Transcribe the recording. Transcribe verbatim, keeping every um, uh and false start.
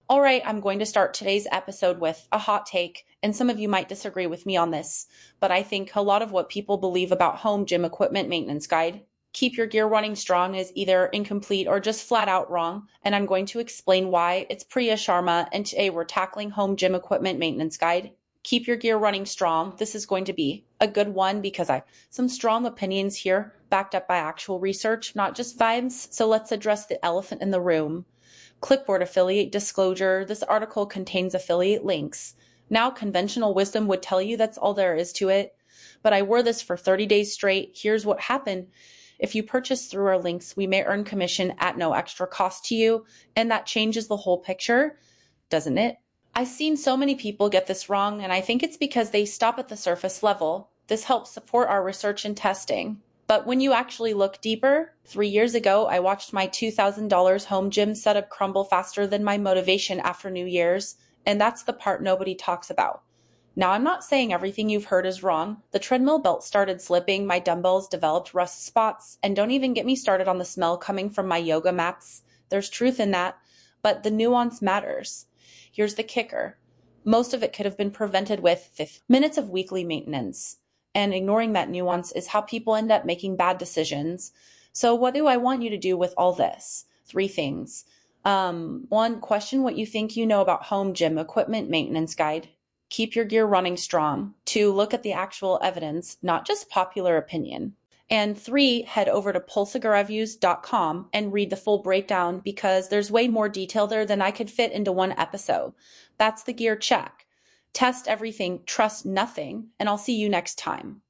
All right, I'm going to start today's episode with a hot take, and some of you might disagree with me on this, but I think a lot of what people believe about home gym equipment maintenance guide, keep your gear running strong, is either incomplete or just flat out wrong, and I'm going to explain why. It's Priya Sharma, and today we're tackling home gym equipment maintenance guide. Keep your gear running strong. This is going to be a good one because I have some strong opinions here, backed up by actual research, not just vibes. So let's address the elephant in the room. Clipboard affiliate disclosure. This article contains affiliate links. Now, conventional wisdom would tell you that's all there is to it, but I wore this for thirty days straight. Here's what happened. If you purchase through our links, we may earn commission at no extra cost to you, and that changes the whole picture, doesn't it? I've seen so many people get this wrong, and I think it's because they stop at the surface level. This helps support our research and testing. But when you actually look deeper, three years ago, I watched my two thousand dollars home gym setup crumble faster than my motivation after New Year's, and that's the part nobody talks about. Now, I'm not saying everything you've heard is wrong. The treadmill belt started slipping, my dumbbells developed rust spots, and don't even get me started on the smell coming from my yoga mats. There's truth in that, but the nuance matters. Here's the kicker. Most of it could have been prevented with fifty minutes of weekly maintenance. And ignoring that nuance is how people end up making bad decisions. So what do I want you to do with all this? Three things. Um, one, question what you think you know about home gym equipment maintenance guide. Keep your gear running strong. Two, look at the actual evidence, not just popular opinion. And three, head over to pulsigar reviews dot com and read the full breakdown because there's way more detail there than I could fit into one episode. That's the gear check. Test everything, trust nothing, and I'll see you next time.